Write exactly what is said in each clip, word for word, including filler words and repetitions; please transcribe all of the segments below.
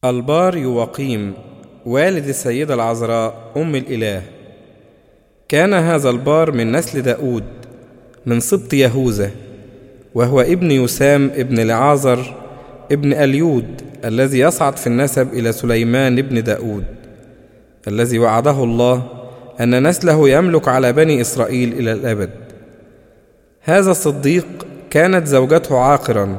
البار يواقيم والد السيدة العذراء أم الإله. كان هذا البار من نسل داود من سبط يهوذا، وهو ابن يسام ابن لعازر ابن أليود الذي يصعد في النسب إلى سليمان ابن داود، الذي وعده الله أن نسله يملك على بني إسرائيل إلى الأبد. هذا الصديق كانت زوجته عاقرا،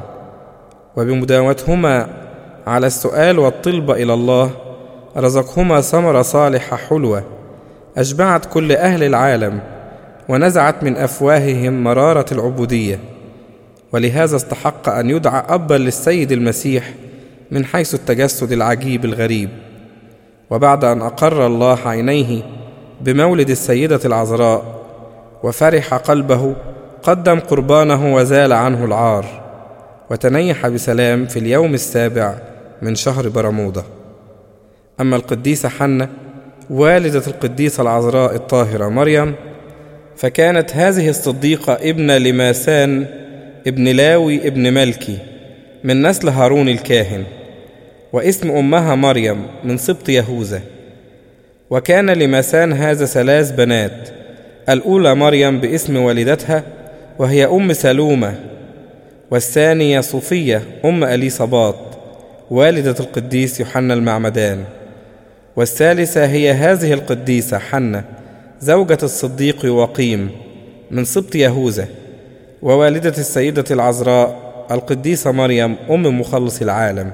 وبمداومتهما على السؤال والطلب إلى الله رزقهما ثمرة صالحة حلوة أشبعت كل أهل العالم، ونزعت من أفواههم مرارة العبودية. ولهذا استحق أن يدعى أبا للسيد المسيح من حيث التجسد العجيب الغريب. وبعد أن أقر الله عينيه بمولد السيدة العذراء وفرح قلبه، قدم قربانه وزال عنه العار، وتنيح بسلام في اليوم السابع من شهر برمودا. أما القديسة حنة والدة القديسة العذراء الطاهرة مريم، فكانت هذه الصديقة ابنة لماسان ابن لاوي ابن ملكي من نسل هارون الكاهن، واسم أمها مريم من سبط يهوذا. وكان لماسان هذا ثلاث بنات، الأولى مريم باسم والدتها وهي أم سلومة، والثانية صوفية أم أليصابات والدة القديس يوحنا المعمدان، والثالثة هي هذه القديسة حنة زوجة الصديق يواقيم من سبط يهوذا، ووالدة السيدة العذراء القديسة مريم أم مخلص العالم.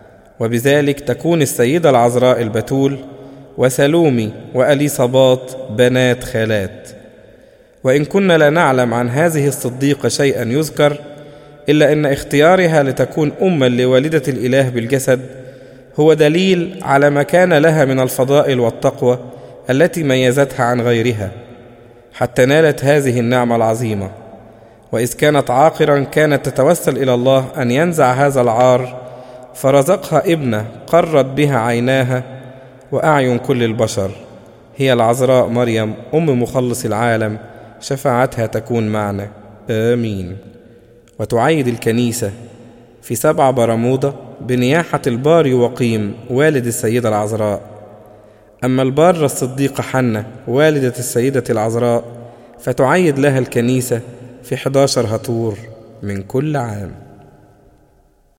وبذلك تكون السيدة العذراء البتول وسلومي وأليصابات بنات خالات. وإن كنا لا نعلم عن هذه الصديقة شيئا يذكر، إلا أن اختيارها لتكون أما لوالدة الإله بالجسد هو دليل على ما كان لها من الفضائل والتقوى التي ميزتها عن غيرها حتى نالت هذه النعمة العظيمة. وإذ كانت عاقرا كانت تتوسل إلى الله أن ينزع هذا العار، فرزقها ابنة قرت بها عيناها وأعين كل البشر، هي العذراء مريم أم مخلص العالم. شفاعتها تكون معنا، آمين. وتعيد الكنيسة في سبع برمودا بنياحة البار يواقيم والد السيدة العذراء. أما البارة الصديقة حنة والدة السيدة العذراء فتعيد لها الكنيسة في حداشر هطور من كل عام.